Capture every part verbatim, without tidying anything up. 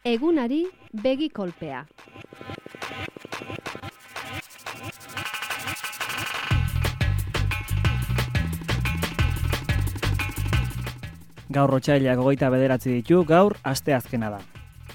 Egunari begi kolpea. Gaur otsailak hogeita bederatzi ditu, gaur asteazkena da.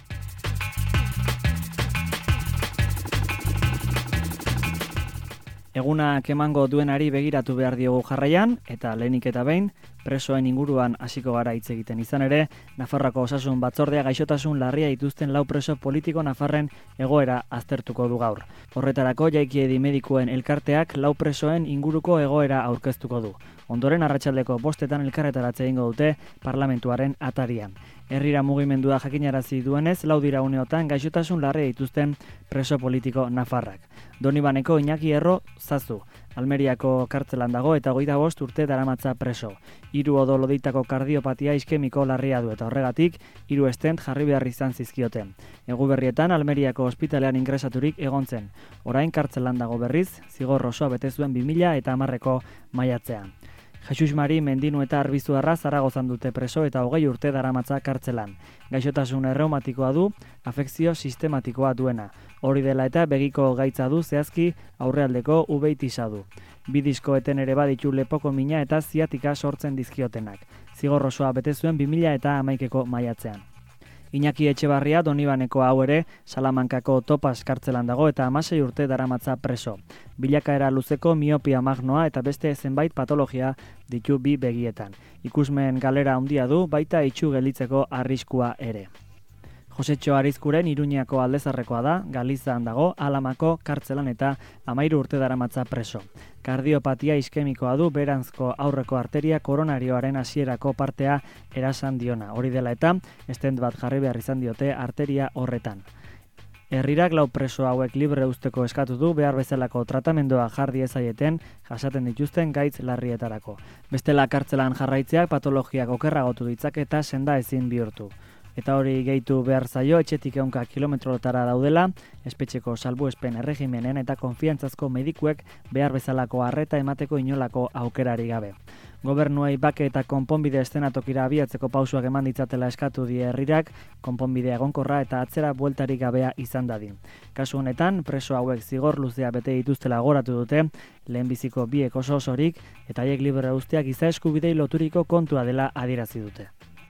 Egunak emango duenari begiratu behar diogu jarraian, eta lehenik eta behin, presoen inguruan hasiko gara hitz egiten izan ere, Nafarroako Osasun Batzordea gaixotasun larria dituzten lau preso politiko nafarren egoera aztertuko du gaur. Horretarako Jaikiedi Medikuen elkarteak lau presoen inguruko egoera aurkeztuko du. Ondoren arratsaldeko bostetan elkarretaratze egingo dute parlamentuaren atarian. Herrira mugimendua jakinarazi duenez, lau dira uneotan gaixotasun larria dituzten preso politiko nafarrak. Donibaneko Iñaki Erro Zazu, Almeriako kartzelan dago eta hogeita bost urte daramatza preso. Hiru odoloditako kardiopatia iskemiko larria du eta horregatik hiru estent jarri behar izan zizkioten. Eguberrietan Almeriako ospitalean ingresaturik egon zen. Orain kartzelan dago berriz, zigor osoa bete zuen bi mila hamareko maiatzean. Jesus Mari Mendinu eta Arbizuarra Zaragozan dute preso eta hogei urte daramatza kartzelan. Gaixotasun erreumatikoa du, afekzio sistematikoa duena. Hori dela eta begiko gaitza du zehazki aurrealdeko ubeitisa du. Bidizko eten ere baditu lepoko mina eta ziatika sortzen dizkiotenak. Zigor osoa bete zuen bi mila hamaikeko maiatzean. Iñaki Etxebarria Donibaneko hau ere Salamankako Topas kartzelan dago eta hamasei urte daramatza preso. Bilakaera luzeko miopia magnoa eta beste zenbait patologia ditu bi begietan. Ikusmen galera handia du, baita itxu gelditzeko arriskua ere. Josetxo Arizkuren Iruñako aldezarrekoa da, Galizan dago, Alamako kartzelan eta hamairu urte daramatza preso. Kardiopatia iskemikoa du, beranzko aurreko arteria koronarioaren hasierako partea erasan diona. Hori dela eta, estent bat jarri behar izan diote arteria horretan. Herrirak lau preso hauek libre usteko eskatu du behar bezalako tratamendua jar diezaieten jasaten dituzten gaitz larrietarako. Bestela kartzelan jarraitzeak patologiak okerragotu ditzak eta senda ezin bihurtu. Eta hori gehitu behar zaio etxetik ehunka kilometrotara daudela, espetxeko salbuespen erregimenen eta konfiantzazko medikuek behar bezalako arreta emateko inolako aukerari gabe. Gobernuei bake eta konponbide eszenatokira abiatzeko pausuak eman ditzatela eskatu die herrirak, konponbide egonkorra eta atzera bueltarik gabea izan dadin. Kasu honetan, preso hauek zigor luzea bete dituztela goratu dute, lehenbiziko biek oso osorik, eta haiek libre uzteak giza eskubidei loturiko kontua dela adierazi dute.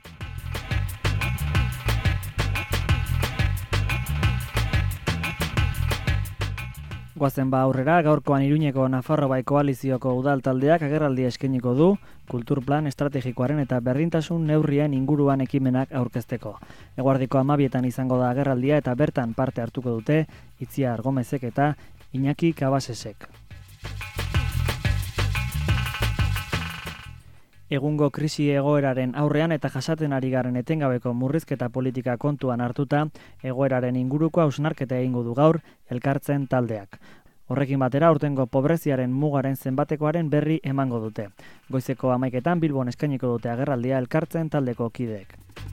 Goazen ba aurrera, gaurkoan Iruñeko Nafarro Bai Koalizioko udal taldeak agerraldi eskainiko du kulturplan estrategikoaren eta berdintasun neurrien inguruan ekimenak aurkezteko. Eguerdiko hamabietan izango da agerraldia eta bertan parte hartuko dute Itziar Gomezek eta Iñaki Kabasesek. Egungo krisi egoeraren aurrean eta jasaten ari garen etengabeko murrizketa politika kontuan hartuta, egoeraren inguruko hausnarketa egingo du gaur elkartzen taldeak. Horrekin batera, aurtengo pobreziaren mugaren zenbatekoaren berri emango dute. Goizeko hamaiketan Bilbon eskainiko dute agerraldia elkartzen taldeko kideek.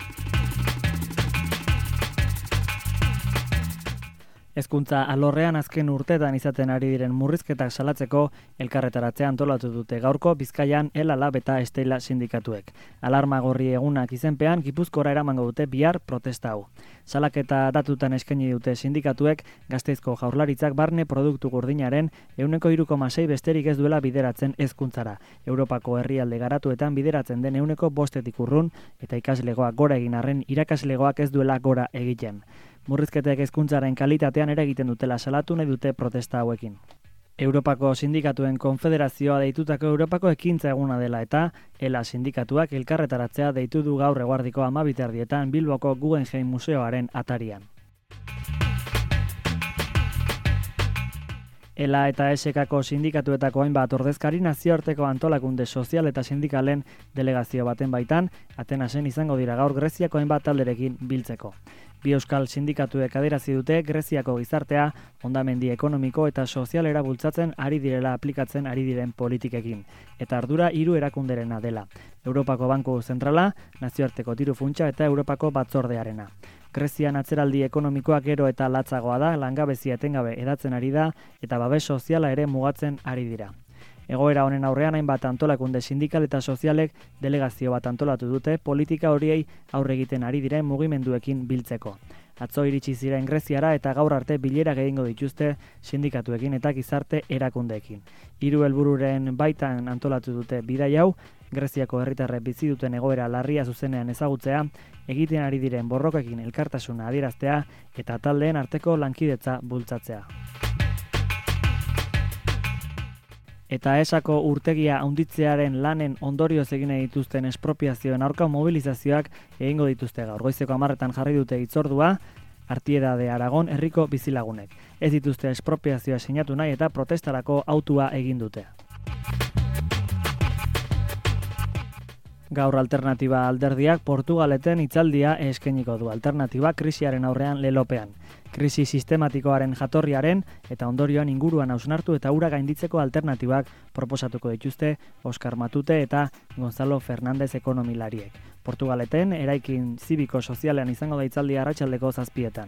Hezkuntza alorrean azken urtetan izaten ari diren murrizketak salatzeko elkarretaratzea antolatu dute gaurko Bizkaian Ela Lab eta Estela sindikatuek. Alarma gorri egunak izenpean Gipuzkora eramango dute bihar protesta hau. Salaketa datutan eskaini dute sindikatuek Gasteizko Jaurlaritzak barne produktu gordinaren ehuneko hiru koma sei besterik ez duela bideratzen hezkuntzara. Europako herrialde garatuetan bideratzen den ehuneko bostetik urrun eta ikaslegoak gora egin arren irakaslegoak ez duela gora egiten. Murrizketek hezkuntzaren kalitatean ere egiten dutela salatu nahi dute protesta hauekin. Europako Sindikatuen Konfederazioa deitutako Europako ekintza eguna dela eta Ela sindikatuak elkarretaratzea deitu du gaur eguerdiko hamabiterdietan Bilboko Guggenheim Museoaren atarian. Ela eta E S K-ko sindikatuetako hainbat ordezkari nazioarteko antolakunde sozial eta sindikalen delegazio baten baitan, Atenasen izango dira gaur Greziako hainbat talderekin biltzeko. Bi euskal sindikatuek adierazi dute Greziako gizartea hondamendi ekonomiko eta sozialera bultzatzen ari direla aplikatzen ari diren politikekin, eta ardura hiru erakunderena dela. Europako Banku Zentrala, Nazioarteko Diru Funtsa eta Europako Batzordearena. Grezian atzeraldi ekonomikoa gero eta latzagoa da, langabezia etengabe edatzen ari da eta babes soziala ere mugatzen ari dira. Egoera honen aurrean hainbat antolakunde sindikal eta sozialek delegazio bat antolatu dute politika horiei aurre egiten ari diren mugimenduekin biltzeko. Atzo iritsi ziren Greziara eta gaur arte bilera egingo dituzte sindikatuekin eta gizarte erakundeekin. Hiru helbururen baitan antolatu dute bidai hau, Greziako herritarrek bizi duten egoera larria zuzenean ezagutzea, egiten ari diren borrokekin elkartasuna adieraztea eta taldeen arteko lankidetza bultzatzea. Eta esako urtegia handitzearen lanen ondorioz egin dituzten espropiazioen aurka mobilizazioak egingo dituzte gaur. Goizeko hamarretan jarri dute hitzordua, Artieda de Aragon herriko bizilagunek. Ez dituzte espropiazioa sinatu nahi eta protestarako autua egin dute. Gaur Alternatiba alderdiak Portugaleten hitzaldia eskainiko du. Alternatiba krisiaren aurrean lelopean. Krisi sistematikoaren jatorriaren eta ondorioan inguruan hausnartu eta hura gainditzeko alternatibak proposatuko dituzte Oskar Matute eta Gonzalo Fernández ekonomilariek. Portugaleten eraikin zibiko sozialean izango da hitzaldia arratsaldeko zazpietan.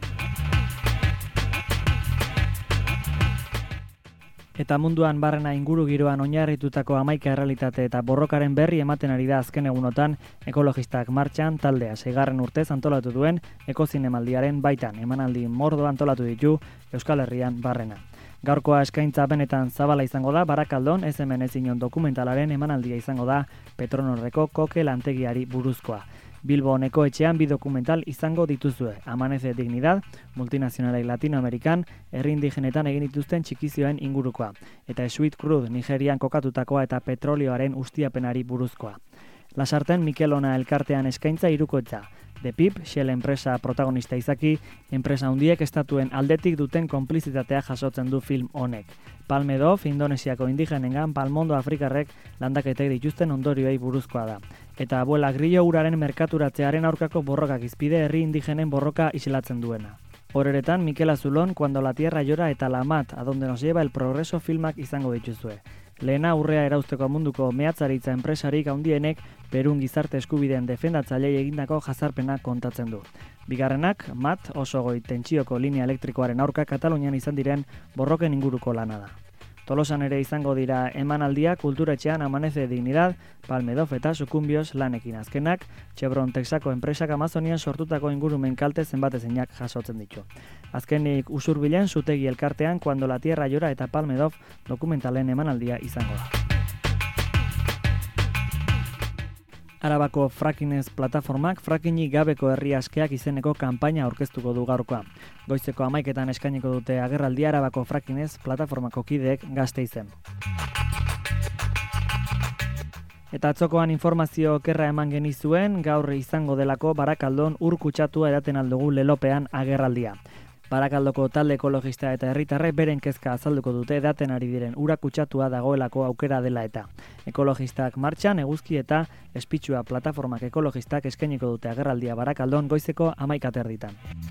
Eta munduan barrena inguru giroan oinarritutako hamaika errealitate eta borrokaren berri ematen ari da azken egunotan ekologistak martxan taldea seigarren urtez antolatu duen ekozinemaldiaren baitan emanaldi mordo antolatu ditu Euskal Herrian barrena. Gaurkoa eskaintza benetan zabala izango da, Barakaldon ez hemen ezinon dokumentalaren emanaldia izango da Petronorreko koke lantegiari buruzkoa. Bilbo honeko etxean bi dokumental izango dituzue. Amanece Dignidad, multinazionalei Latinoamerikan, herri indigenetan egin dituzten txikizioen ingurukoa. Eta Sweet Crude, Nigerian kokatutakoa eta petrolioaren ustiapenari buruzkoa. Lasarten Mikel Ona elkartean eskaintza hirukoitza. The Pip, Shell enpresa protagonista izaki, enpresa handiek estatuen aldetik duten konplizitatea jasotzen du film honek. Palmedov, Indonesiako indigenengan palmondo afrikarrek landaketek dituzten ondorioei buruzkoa da. Eta abuela grillo uraren merkaturatzearen aurkako borrokak izpide herri indigenen borroka islatzen duena. Horeretan, Mikel Azulon, Cuando la Tierra Llora eta La Mat, adonde nos lleva el progreso filmak izango dituzue. Lehena urrea erauzteko munduko mehatzaritza enpresarik handienek Perun gizarte eskubideen defendatzailei egindako jazarpena kontatzen du. Bigarrenak, Mat, oso goi tentsioko linea elektrikoaren aurka Katalunian izan diren borroken inguruko lana da. Tolosan ere izango dira emanaldia kulturetxean Amanece Dignidad, Palmedov eta Sukumbios lanekin azkenak, Chevron Texaco enpresak Amazonian sortutako ingurumen kalte zenbatezinak jasotzen ditu. Azkenik usurbilen zutegi elkartean Cuando la Tierra Llora eta Palmedov dokumentalen emanaldia izango da. Arabako Frakinez plataformak frakinik gabeko herri askeak izeneko kanpaina aurkeztuko du gaurkoa. Goizeko hamaiketan eskainiko dute agerraldia Arabako Frakinez plataformako kideek Gasteizen. Eta atzokoan informazio okerra eman genizuen, gaur izango delako Barakaldon ur kutsatua edaten aldugu lelopean agerraldia. Barakaldoko talde ekologista eta herritarrek beren kezka azalduko dute edaten ari diren ura kutsatua dagoelako aukera dela eta. Ekologistak martxan, eguzki eta espitsua plataformak ekologistak eskainiko dute agerraldia Barakaldon goizeko hamaika erditan.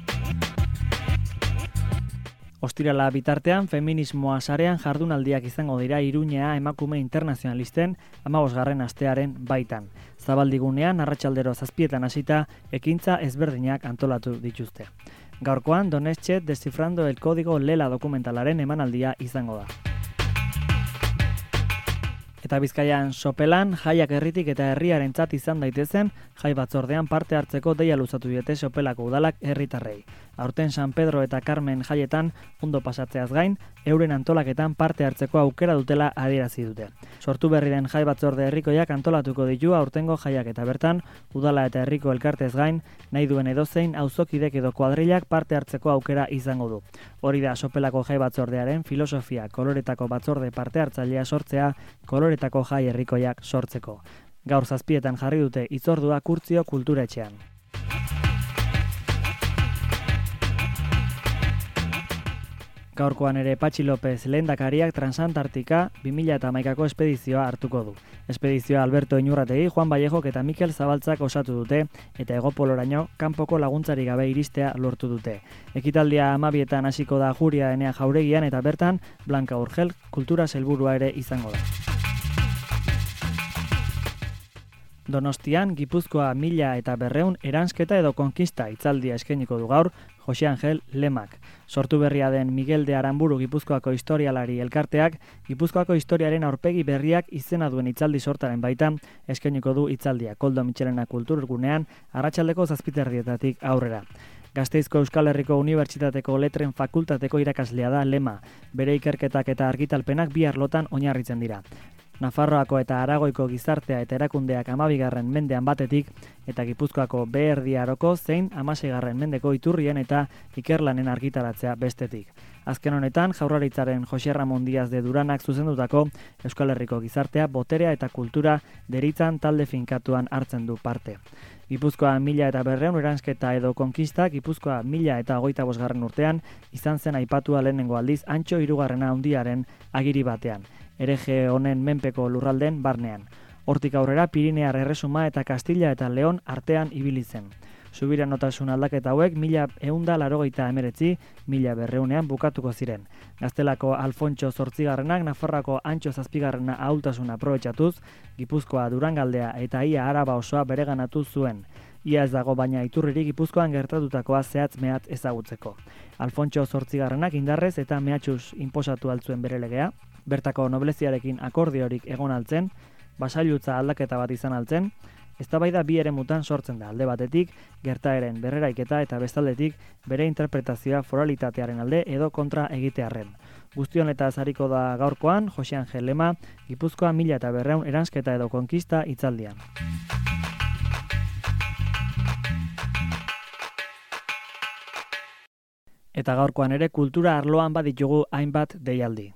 Ostirala bitartean, feminismoa sarean jardunaldiak izango dira Iruñea emakume internazionalisten hamabosgarren astearen baitan. Zabaldigunean, arratsaldero zazpietan hasita, ekintza ezberdinak antolatu dituzte. Gaurkoan, Donetxe descifrando el código Lela dokumentalaren emanaldia izango da. Eta Bizkaian sopelan, jaiak herritik eta herriarentzat izan daitezen, jai batzordean parte hartzeko deia luzatu diete sopelako udalak herritarrei. Aurten San Pedro eta Carmen jaietan ondo pasatzeaz gain, euren antolaketan parte hartzeko aukera dutela adierazi dute. Sortu berri den jai batzorde herrikoiak antolatuko ditu aurtengo jaiak eta bertan, udala eta herriko elkartez gain, nahi duen edozein auzokidek edo kuadrilak parte hartzeko aukera izango du. Hori da sopelako jai batzordearen filosofia, koloretako batzorde parte hartzailea sortzea, koloretako jai herrikoiak sortzeko. Gaur zazpietan jarri dute hitzordua Kurtzio kulturetxean. Gaurkoan ere Patxi López lehendakariak Transantartika bi mila hamaikako espedizioa hartuko du. Espedizioa Alberto Inurrategi, Juan Vallejok eta Mikel Zabaltzak osatu dute eta hegopoloraino kanpoko laguntzari gabe iristea lortu dute. Ekitaldia hamabietan hasiko da Juria Enea Jauregian eta bertan Blanca Urgel kultura sailburua ere izango da. Donostian, Gipuzkoa mila eta berreun eransketa edo konkista hitzaldia eskainiko du gaur Jose Angel Lemak. Sortu berria den Miguel de Aramburu Gipuzkoako historialari elkarteak, Gipuzkoako historiaren aurpegi berriak izena duen hitzaldi sortaren baitan eskainiko du hitzaldia Koldo Mitxelena kulturgunean arratsaldeko zazpiterdietatik aurrera. Gasteizko Euskal Herriko Unibertsitateko Letren Fakultateko irakaslea da Lema. Bere ikerketak eta argitalpenak bi arlotan oinarritzen dira. Nafarroako eta Aragoiko gizartea eta erakundeak hamabigarren mendean batetik eta Gipuzkoako Behe Aroko zein hamaseigarren mendeko iturrien eta ikerlanen argitaratzea bestetik. Azken honetan, Jaurlaritzaren Jose Ramon Diaz de Duranak zuzendutako Euskal Herriko gizartea, boterea eta kultura deritzan talde finkatuan hartzen du parte. Gipuzkoa mila eta berreun eransketa edo konkista, Gipuzkoa mila eta hogeita bosgarren urtean izan zen aipatua lehenengo aldiz Antxo hirugarrena handiaren agiri batean. Hereje honen menpeko lurralden barnean. Hortik aurrera Pirinear Erresuma eta Kastila eta Leon artean ibili zen. Subiranotasun aldaketa hauek mila ehunda laurogeita hemeretzi, mila berreunean bukatuko ziren. Gaztelako Alfontso zortzigarrenak Nafarroako Antxo zazpigarrena ahultasuna aprobetxatuz, Gipuzkoa Durangaldea eta ia Araba osoa bereganatu zuen. Ia ez dago baina iturririk Gipuzkoan gertatutakoa zehatz mehatz ezagutzeko. Alfontso zortzigarrenak indarrez eta mehatxuz inposatu altzuen bere legea, bertako nobleziarekin akordiorik egon altzen, basailutza aldaketa bat izan altzen, eztabaida bi eremutan sortzen da, alde batetik gertaeren berreraiketa eta bestaldetik bere interpretazioa foralitatearen alde edo kontra egitearren. Guzti honetaz ariko da gaurkoan Jose Angel Lema, Gipuzkoa mila eta berreun eransketa edo konkista hitzaldian. Eta gaurkoan ere kultura arloan baditugu hainbat deialdi.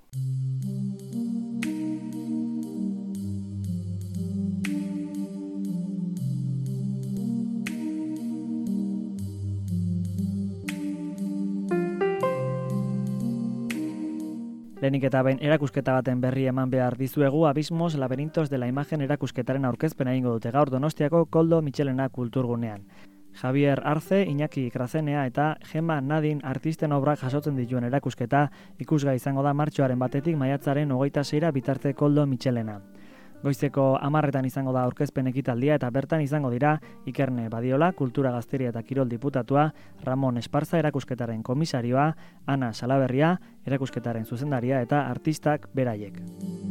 Lehenik eta behin erakusketa baten berri eman behar dizuegu, Abismos Laberintos de la Imagen erakusketaren aurkezpena egingo dute gaur Donostiako Koldo Mitxelena kulturgunean. Javier Arce, Iñaki Krazenea eta Gema Nadin artisten obrak jasotzen dituen erakusketa ikusgai izango da martxoaren batetik maiatzaren hogeita seira bitarte Koldo Mitxelena. Goizeko hamarretan izango da aurkezpen ekitaldia eta bertan izango dira Ikerne Badiola, Kultura Gazteria eta Kirol diputatua, Ramon Esparza erakusketaren komisarioa, Ana Salaberria erakusketaren zuzendaria eta artistak beraiek.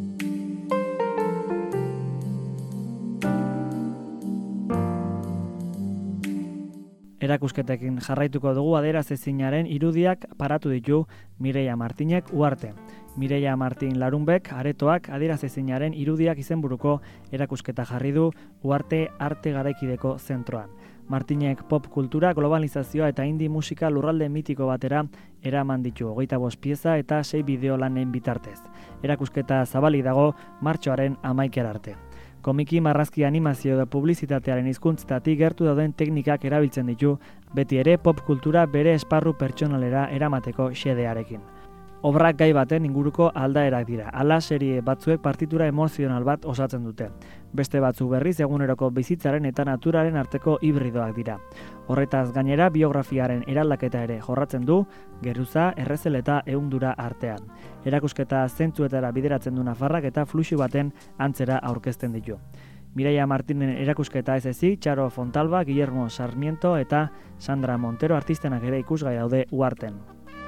Erakusketekin jarraituko dugu adierazezinaren irudiak paratu ditu Mireia Martinek Uarte. Mireia Martin Larunbek aretoak adierazezinaren irudiak izenburuko erakusketa jarri du Uarte Arte Garaikideko zentroan. Martinek pop kultura, globalizazioa eta indie musika lurralde mitiko batera eraman ditu hogeita bost pieza eta sei bideo lanen bitartez. Erakusketa zabali dago martxoaren hamaikera arte. Komiki, marrazki, animazio edo publizitatearen hizkuntzetatik gertu dauden teknikak erabiltzen ditu, beti ere pop kultura bere esparru pertsonalera eramateko xedearekin. Obrak gai baten inguruko aldaerak dira, hala serie batzuek partitura emozional bat osatzen dute. Beste batzu berriz eguneroko bizitzaren eta naturaren arteko hibridoak dira. Horretaz gainera biografiaren eraldaketa ere jorratzen du, geruza, errezel eta ehundura artean. Erakusketa zentzuetara bideratzen du Nafarrak eta fluxu baten antzera aurkezten ditu. Mireia Martinen erakusketa ez ezik, Txaro Fontalba, Guillermo Sarmiento eta Sandra Montero artistenak ere ikusgai daude Uarten.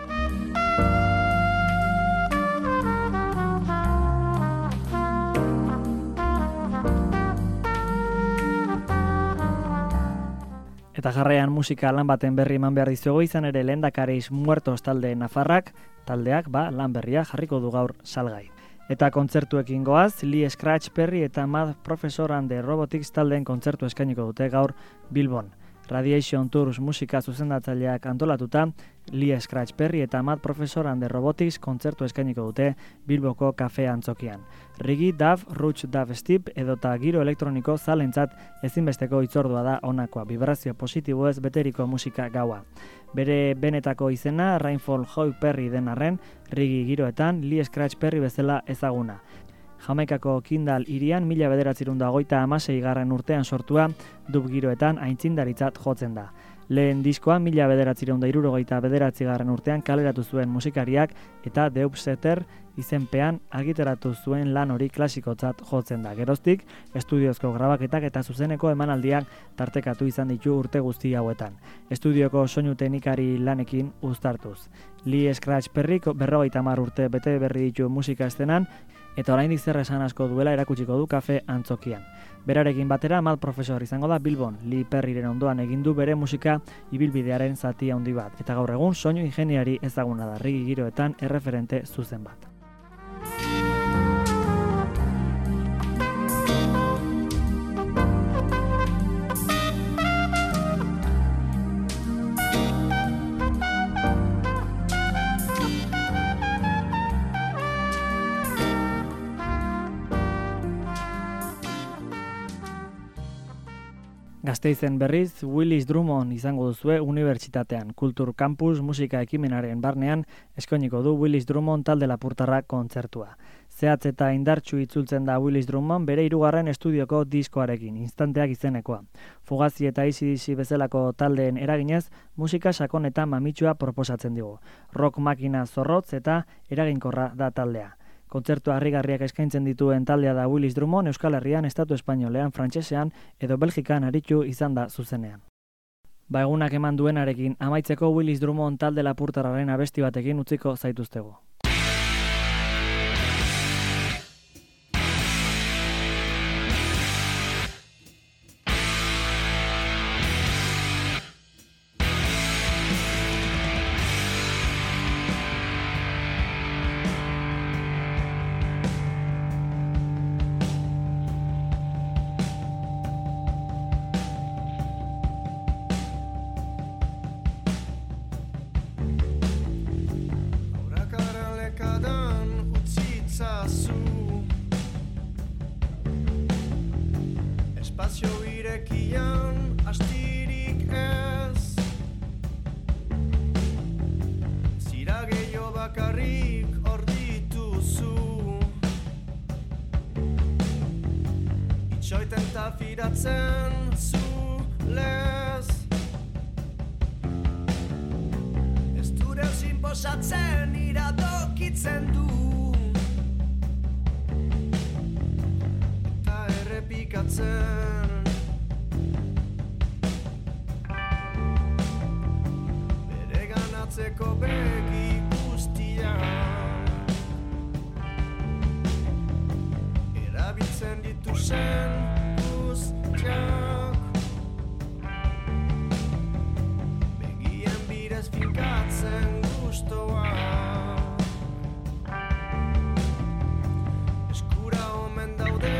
Eta jarraian musika lan baten berri eman behar dizugu izan ere Lehendakariz Muertos talde Nafarrak, taldeak ba lan berria jarriko du gaur salgai. Eta kontzertuekin goaz, Lee Scratch Perry eta Mad Professor and the Robotics taldeen kontzertu eskainiko dute gaur Bilbon. Radiation Tours musika zuzendatzaileak antolatuta, Lee Scratch Perry eta Mad Professor and the Robotics kontzertu eskainiko dute Bilboko kafe antzokian. Rigi, Dub, Roots, Dub Step edota giro elektroniko zalentzat ezinbesteko hitzordua da honakoa, vibrazio positiboez beteriko musika gaua. Bere benetako izena Rainfall Joy Perry den arren, Rigi giroetan Lee Scratch Perry bezala ezaguna. Jamaikako Kindal hirian mila bederatzirun da hogeita hamasei garren urtean sortua, dub giroetan aintzindaritzat jotzen da. Lehen diskoa mila bederatzirun da hirurogeita bederatzi garren urtean kaleratu zuen musikariak eta The Upsetter izenpean argitaratu zuen lan hori klasikotzat jotzen da. Geroztik, estudiozko grabaketak eta zuzeneko emanaldiak tartekatu izan ditu urte guzti hauetan. Estudioko soinu teknikari lanekin uztartuz. Lee Scratch Perryk berrogeita hamar urte bete berri ditu musika estenan, eta oraindik zer esan asko duela erakutsiko du kafe antzokian. Berarekin batera Amal profesor izango da Bilbon, Lee Perryren ondoan egin du bere musika ibilbidearen zati handi bat, eta gaur egun soinu ingeniari ezaguna da reggae giroetan erreferente zuzen bat. Gasteizen berriz, Willis Drummond izango duzue unibertsitatean. Kultur Campus musika ekimenaren barnean eskainiko du Willis Drummond talde lapurtarra kontzertua. Zehatz eta indartsu itzultzen da Willis Drummond bere hirugarren estudioko diskoarekin, Instanteak izenekoa. Fugazi eta A C D C bezalako taldeen eraginez, musika sakon eta mamitsua proposatzen digu. Rock makina zorrotz eta eraginkorra da taldea. Kontzertu harrigarriak eskaintzen dituen taldea da Willis Drummond Euskal Herrian, Estatu Espainolean, Frantsesean edo Belgikan aritu izan da zuzenean. Ba egunak eman duenarekin amaitzeko Willis Drummond talde lapurtarraren abesti batekin utziko zaituztegu. Espazio irekian astirik ez, zira gehiago bakarrik hor dituzu, itxoiten ta firatzen zu lez, ez dure ezin posatzen iradokitzen du, eta errepikatzen. Atzeko begi guztiak erabiltzen dituzen guztiak begien bidez finkatzen gustoak eskura omen daude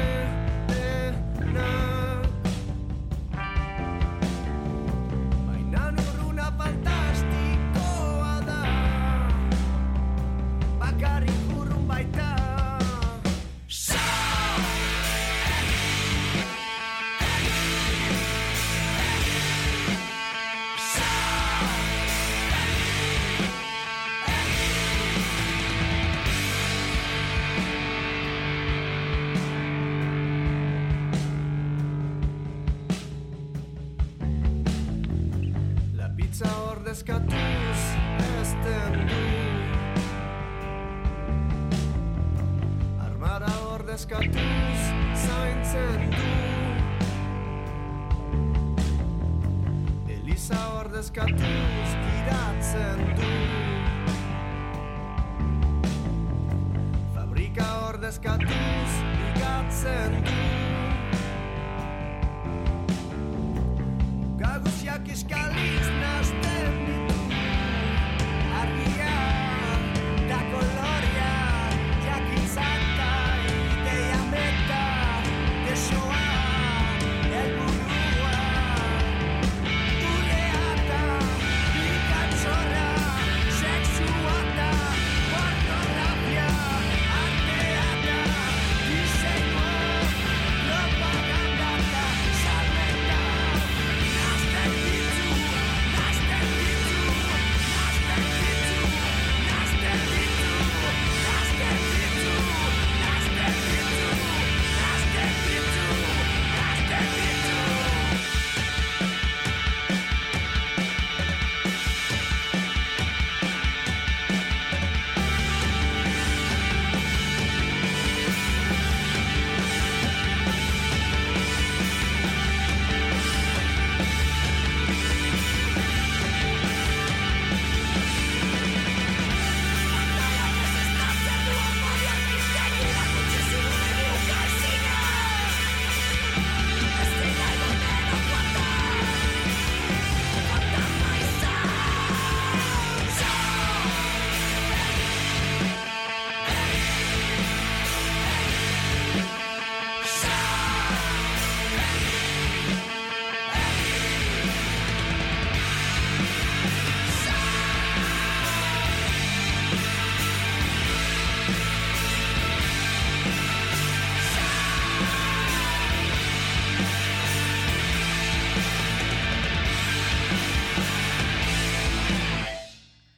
denak baina urruna fantastiko bakarrik urrun baita. La pizza ordezkatuz ezten du, ordezkatuz zaintzen du, Eliza ordezkatuz giratzen du, fabrika ordezkatuz ligatzen du, gaguziak iskaliz